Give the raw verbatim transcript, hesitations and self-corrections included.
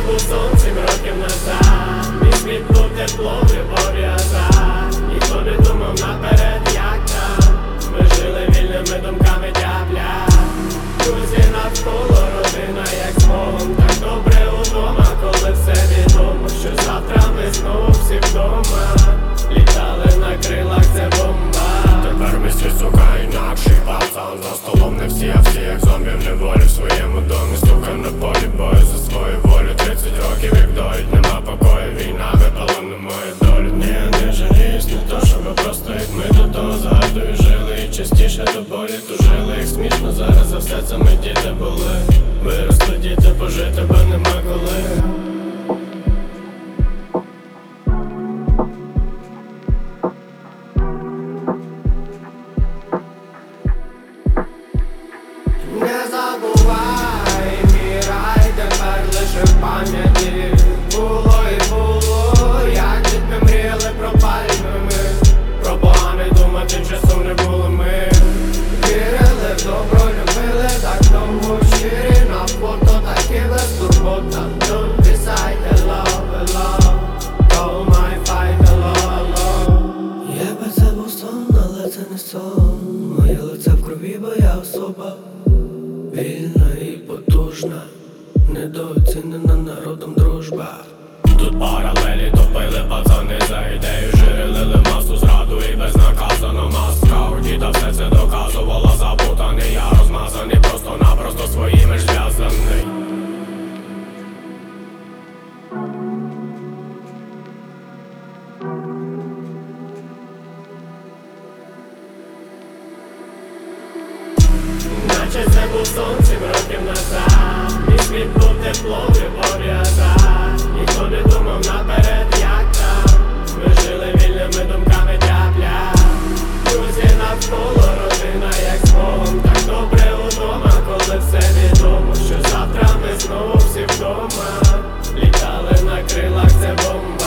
був сон сім років назад. Мій світ був тепло, любові азарт. Ніхто не думав наперед, як там. Ми жили вільними думками тяпля. Друзі навколо, родина як смогом. Так добре удома, коли все відомо, що завтра ми знову всі вдома. Літали на крилах, це бомба. Тепер ми світ, сука, інакший пацан. За столом не всі, а всі як зомбі в неволі. В своєму домі, сука, на полі бою за свою волю. Тридцять років як доїть, нема покою. Війна випала на мою долю. Ні, я не жаліюсь, не то, що ви просто як ми до того згадую жили. І частіше до болі тужили. Як смішно зараз за все це ми діти були. Виросли діти, пожити бо нема коли. Не забувай, мій рай тепер лише в пам'яті. Було і було, як дітьми мріяли про пальми ми. Про погане думати часом не було ми. Вірили в добро, любили так довго. Щирі на фото, такі безтурбота. Don't decide the love, love. Call my fight, hello, hello. Єбе, це був сон, але це не сон. Моє лице в крові, бо я особа вільна і потужна, недооцінена народом дружба. Тут паралелі топили пацани за ідею. Жирили масу зраду і безнаказано маска. У діда все це доказувала, запутаний. Я розмазаний, просто-напросто своїми ж зв'язаний. Наче це був сон сім років назад. Мій світ був тепло, любові азарт. Ніхто не думав наперед, як там. Ми жили вільними думками тяпля. Друзі навколо, родина як смогом. Так добре удома, коли все відомо, що завтра ми знову всі вдома. Літали на крилах, це бомба.